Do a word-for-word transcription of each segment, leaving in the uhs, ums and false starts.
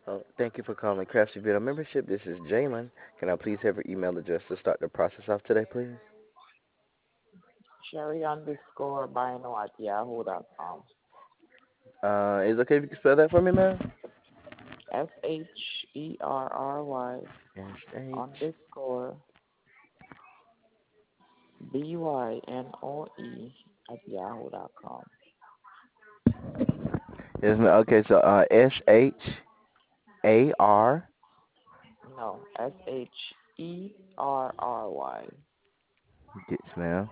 Oh, thank you for calling Craftsy Video Membership. This is Jalen. Can I please have your email address to start the process off today, please? Sherry underscore Bino at yahoo dot com. Uh, is it okay if you can spell that for me, ma'am? S H E R R Y S H. underscore B Y N O E at yahoo dot com. Yes, ma'am. Okay, so uh, S H A R. No, S H E R R Y Yes, ma'am.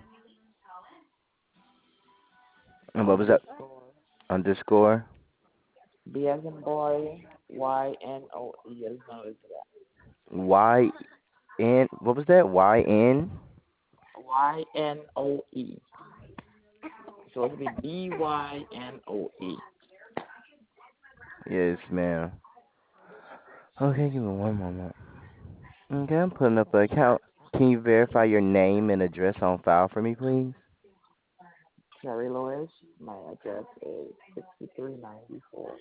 And what was that? underscore Underscore. B as in boy, Y N O E as in Elizabeth. Y N. What was that? Y N. Y N O E. So it would be B Y N O E. Yes, ma'am. Okay, give me one moment. Okay, I'm putting up an account. Can you verify your name and address on file for me, please? Cherry Lois, my address is sixty-three ninety-four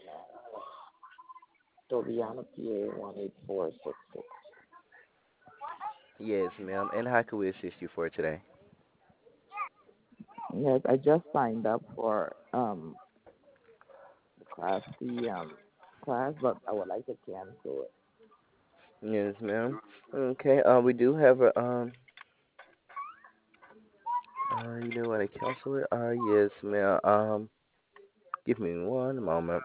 Tobiano, P A one eight four six six. Yes, ma'am. And how can we assist you for today? Yes, I just signed up for um the class C um class, but I would like to cancel it. Yes, ma'am. Okay, uh, we do have a, um, uh, you know what, a counselor? Uh, yes, ma'am. Um, give me one moment.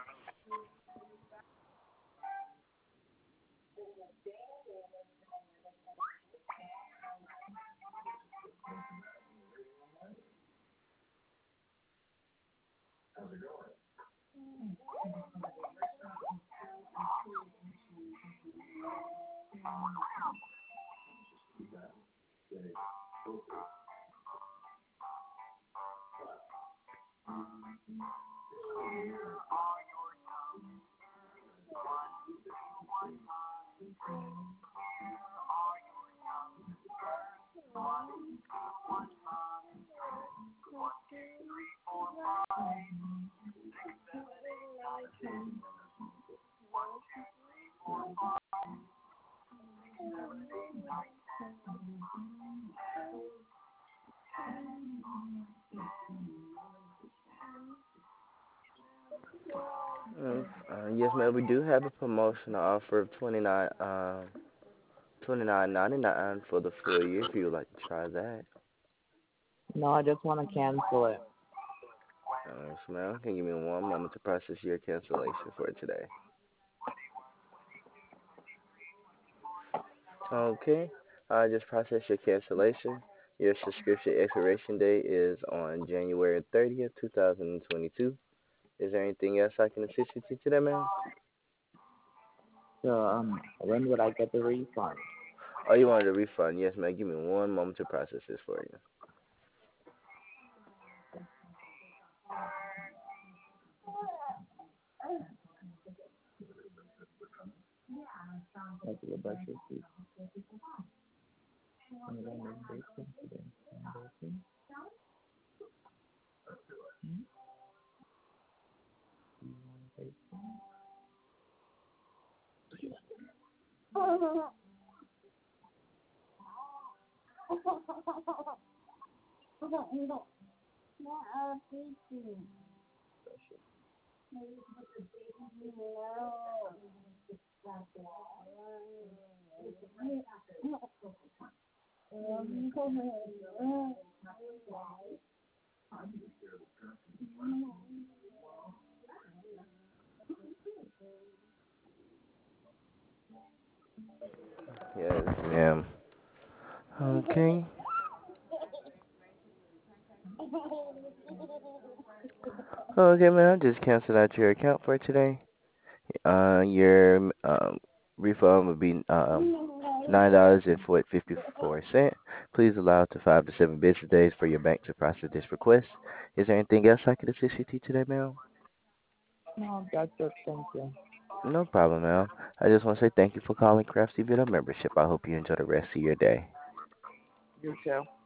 Uh, uh, yes, ma'am. We do have a promotional offer of twenty nine, uh, twenty nine ninety nine for the full year. If you would like to try that. No, I just want to cancel it. Uh, yes, ma'am. Can you give me one moment to process your cancellation for today? Okay. I just processed your cancellation. Your subscription expiration date is on January thirtieth, two thousand twenty two. Is there anything else I can assist you to today, ma'am? So um, when would I get the refund? Oh, you wanted a refund? Yes, ma'am. Give me one moment to process this for you. Like the budget fee. And then the bacon today. Bacon. Hmm? You want bacon? Yes, ma'am. Okay. Okay, ma'am. Just canceled out your account for today. Uh, your um refund would be um nine dollars and fifty four cent. Please allow up to five to seven business days for your bank to process this request. Is there anything else I could assist you to today, ma'am? No, that's it. Thank you. No problem, ma'am. I just want to say thank you for calling Craftsy Video membership. I hope you enjoy the rest of your day. You too.